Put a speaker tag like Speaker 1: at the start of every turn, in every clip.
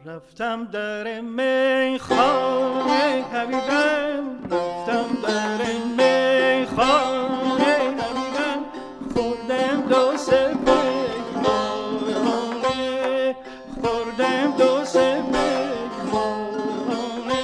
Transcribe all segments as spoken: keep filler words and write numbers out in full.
Speaker 1: رفتم در میخانه حبیبم، رفتم در میخانه حبیبم، خوردم دو سه پیمانه، خوردم دو سه پیمانه.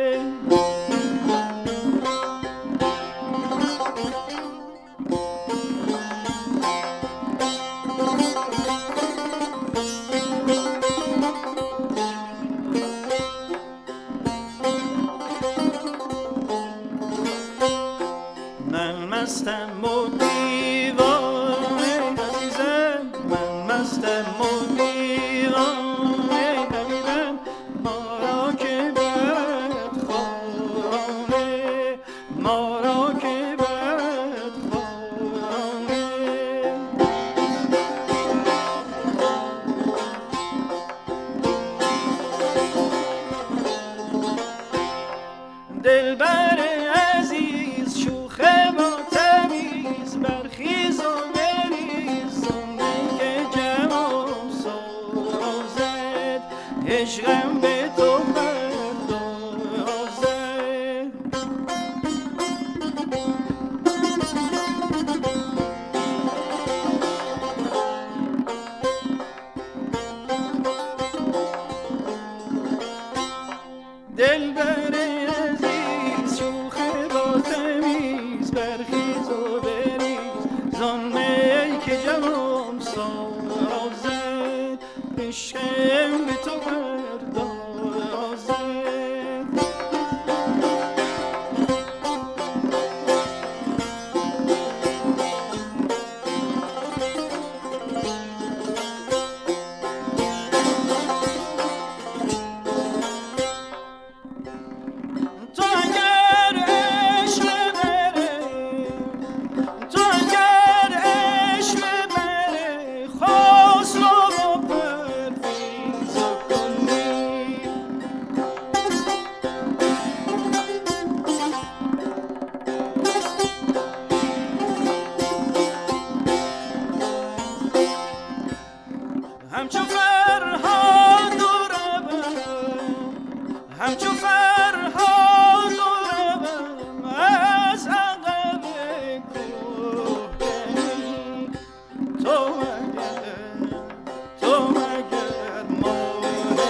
Speaker 1: مستم و دیوانه عزیزم، من مستم و دیوانه حبیبم، ما را که برد خانه، ما را که برد خانه. دلبر عزیز شوخ با برخیز و بریز، زنده که جمام سازد، عشقم به تو پردازد. دلبر عزیز شوخ با تمیز، برخیز و زنده که جوام سازد، عشقم به تو پردازد. تو اگر عشق بره، تو اگر عشق بره، خسرو رو پرویز کنی. همچو فرهاد و روم، همچو فرهاد و روم، از عقب کوهکنی. تو مگر، تو مگر ماه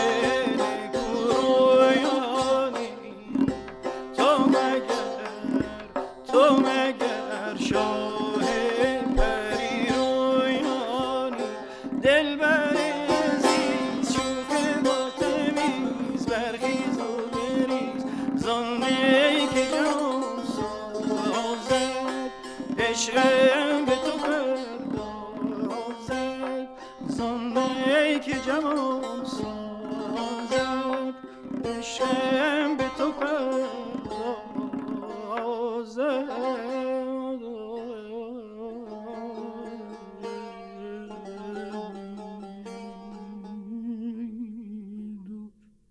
Speaker 1: نکورویانی، تو مگر، تو مگر شاه پریرویانی. دلبر عزیز شوخ با تمیز، برخیز و بریز، زنده که جان سازد، عشقم به تو پردازد. زنده که جان سازد، عشقم